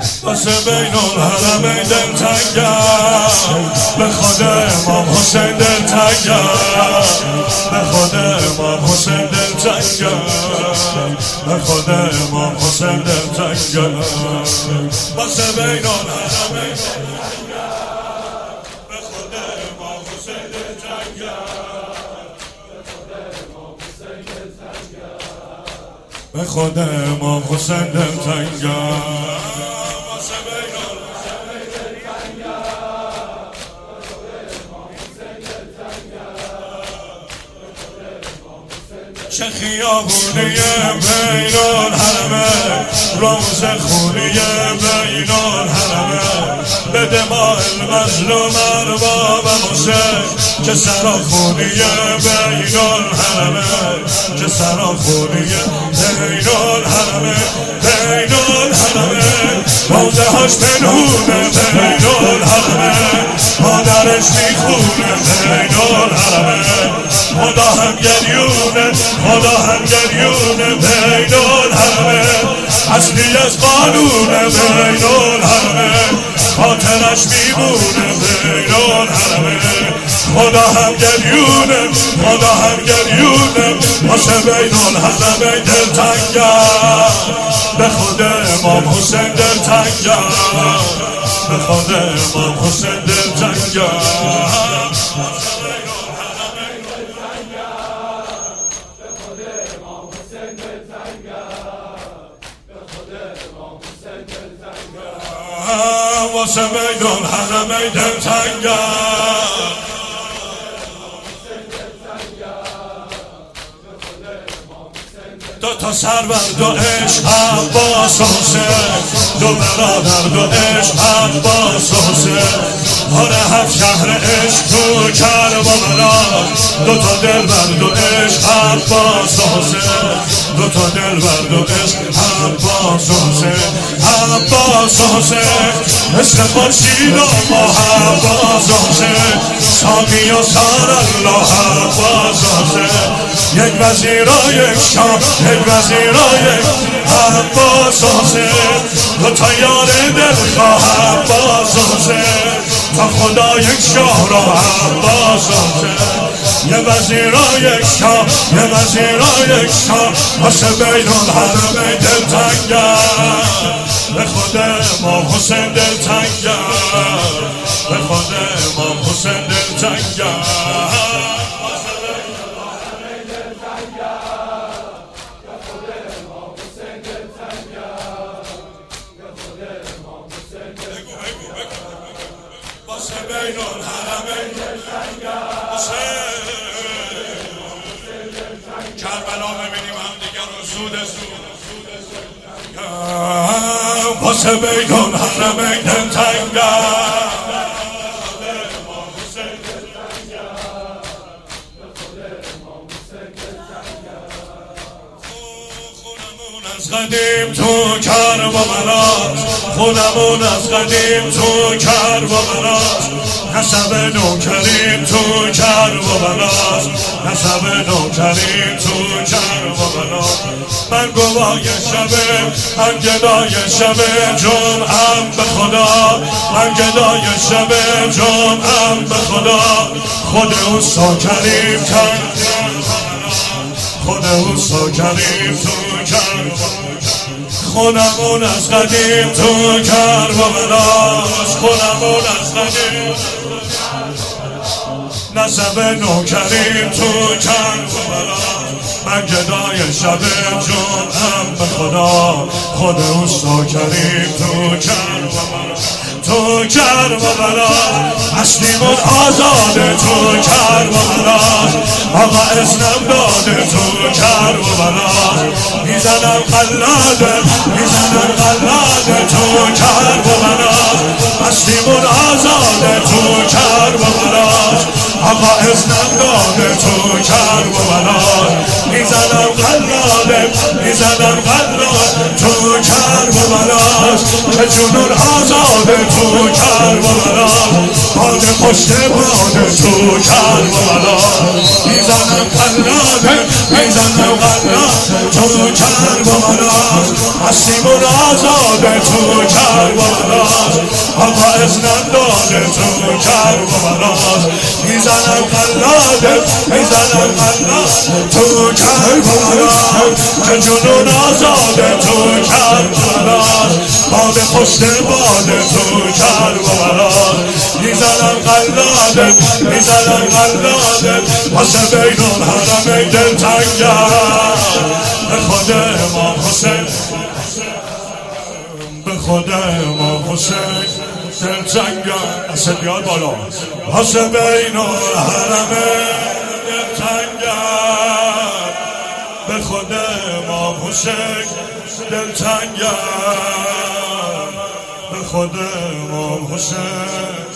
واسه بین الحرمین دلتنگم، به خود امام حسین دلتنگم، به خود امام حسین دلتنگم، به خود امام حسین دلتنگم، واسه بین الحرمین دلتنگم، به خود امام حسین دلتنگم، به خود امام حسین دلتنگم. چه خیابونیه بین الحرمین، روز خونیه بین الحرمین، به دماء المظلوم ارباب حسین، چه سراخونیه بین الحرمین، چه سراخونیه بین الحرمین، بین الحرمین، روزه هاش پنهونه بین الحرمین، مادرش میخونه بین الحرمین، خدا هم گریونه، خدا هم گریونه بین الحرمین، اصلی از قانونه بین الحرمین، خاطرش میمونه بین الحرمین، خدا هم گریونه، خدا هم گریونه، واسه بین الحرمین دلتنگم، به خود امام حسین دلتنگم، به خود امام حسین دلتنگم. واسه بین الحرمین دلتنگم، دو تا سرور دو عشق عباس حسین، دو برادر دو عشق عباس حسین، آره هفت شهر عشق تو کربلا، دو تا دل بر دو عشق عباس حسین، دو تا دل بر دو عشق عباس حسین، عباس حسین، عشق خورشید و ماه عباس حسین، ساقی و سار الله عباس حسین، یک وزیر و یک شاه، یک وزیر و یک عباس حسین، دو تا یار دلخواه عباس حسین، تا خدا یک شاه را عباس حسین، یه وزیر و یک شاه، یه وزیر و یک شاه، واسه بین الحرمین دلتنگم، به خود امام حسین دلتنگم، به خود امام حسین دلتنگم. واسه بین الحرمین کربلا ببینیم هم دیگر رو زود واسه بین الحرمین دلتنگم، از قدیم تو کربلاست، خونمون از قدیم تو کربلاست، نسب نوکریم تو کربلاست، نسب نوکریم تو کربلاست، من گواه شبه، من گدای شبه جمعم به خدا، من گدای شبه جمعم به خدا، خود او ساکریم کرد، خود او ساکریم تو کربلاست، خونمون از قدیم تو کربلاست، خونمون از قدیم نسب نوکریم تو کربلاست، من گدای شب جمعم به خدا، خود او ساکریم تو کربلاست، تو کربلاست، اصلیمون آزاده تو کربلاست، آقا اسلام داده تو کربلاست، میزنم قلاده، میزنم قلاده تو کربلاست، اصلیمون آزاده تو کربلاست، آقا اسلام داده تو کربلاست، میزنم قلاده، میزنم قلاده تو کربلاست که جنون آزاده تو کربلاست باد پشت باد تو کربلاست میزنم قلاده میزنم قلاده تو کربلاست هستیمون آزاده تو کربلاست آقا اذنم داده تو کربلاست میزنم قلاده میزنم قلاده تو کربلاست که جنون آزاده تو کربلاست باد پشت باد تو کربلاست میزنم قلاده میزنم قلاده واسه بین الحرمین دلتنگم به خود امام حسین به خود امام حسین دلتنگم دست بیاد بالا واسه بین الحرمین دلتنگم به خود امام حسین دلتنگم به خود امام حسین